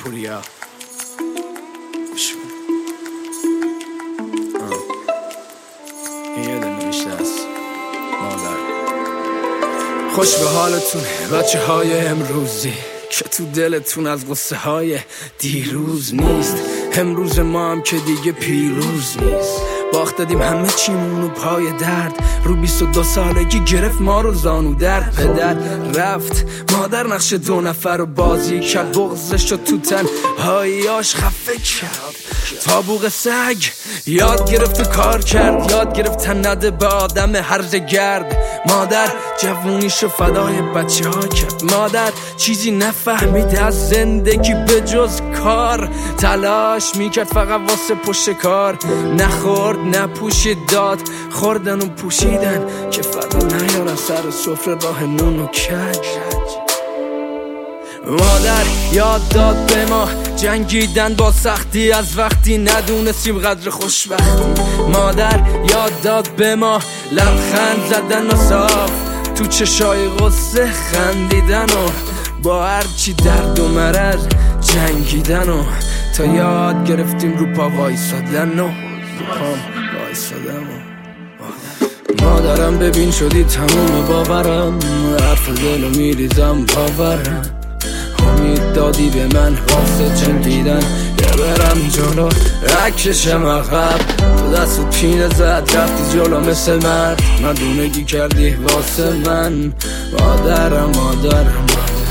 پوریا این یه دل نوشته است مادر. خوش به حالتون بچه های امروزی که تو دلتون از غصه های دیروز نیست. امروز ما هم که دیگه پیروز نیست. باخت دادیم همه چیمونو پای درد. رو 22 سالگی گرفت ما رو زانو درد. پدر رفت، مادر نقش 2 نفر رو بازی کرد. بغضش رو تو تنهاییاش خفه کرد. تابوق سگ یاد گرفت و کار کرد. یاد گرفت تن نده به آدم هرزه گرد. مادر جوونیشو فدای بچه ها کرد. مادر چیزی نفهمید از زندگی به جز کار. تلاش میکرد فقط واسه پشت کار. نخورد نپوشید داد، خوردن و پوشیدن که فردا نیارن سر سفره راه نون و کج. مادر یاد داد به ما جنگیدن با سختی از وقتی ندونستیم قدر خوشبختی. مادر یاد داد به ما لبخند زدن و صاف تو چشای غصه خندیدن و با هرچی درد و مرض جنگیدن و تا یاد گرفتیم رو پا وایسادن و مادرم ببین شدی تموم باورم. حرف دلو میریزم باورم. امید دادی به من واسه جنگیدن یه برم جلو رکشم عقب. تو دستو پینه زد رفتی جلو مثل مرد. مدونگی کردی واسه من. مادرم مادرم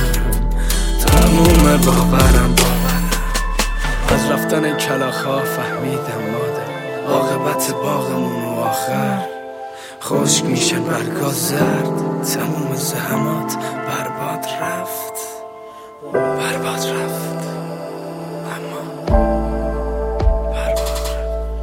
تموم باورم. از رفتن کلاخا فهمیدم مادر عاقبت باغمون و آخر خشک میشن برگا زرد. تموم زحمات برباد رفت. اما برباد رفت.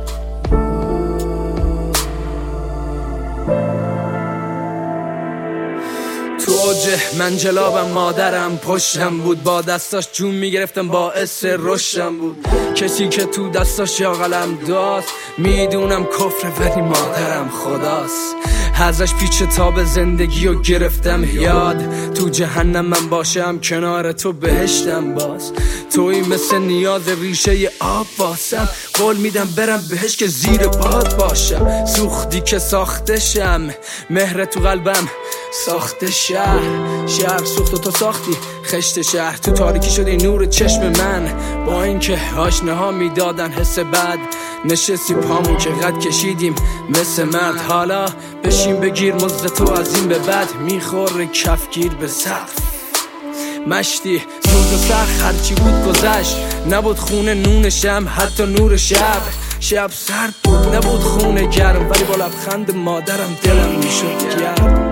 تو اوج من جلابم مادرم پشتم بود. با دستاش جون میگرفتم باعث رشدم بود. کسی که تو دستاش یا قلم داست میدونم کفر ولی مادرم خداست. ازش پیچ تاب زندگی رو گرفتم یاد. تو جهنم من باشم کنار تو بهشتم باز. توی مثل نیاز ریشه آب واسم. قول میدم برم بهش که زیر باد باشم. سوختی که ساختشم مهر تو قلبم ساخت شهر سوخت و تو ساختی خشت شهر. تو تاریکی شدی نور چشم من. با اینکه آشناها میدادن حس بد نشستی پامون که قد کشیدیم مثل مرد. حالا بشین بگیر مزد تو از این به بعد میخوره کفگیر به سقف. مشتی سوز و سخت هرچی بود گذشت. نبود خونه نونشم حتی نور شب سرد بود. نبود خونه گرم ولی با لبخند مادرم دلم میشد گرم.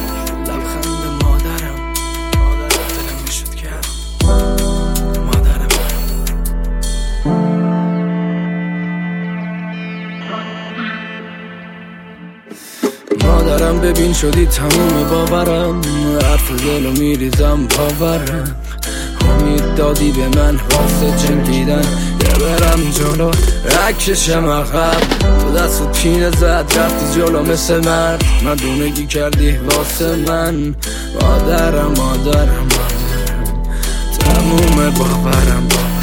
مادرم ببین شدی تموم باورم. حرف دلو میریزم باورم. امید دادی به من واسه جنگیدن یه برم جلو رکشم عقب. تو دستو پینه زد رفتی جلو مثل مرد. مدونگی کردی واسه من. مادرم تموم باورم.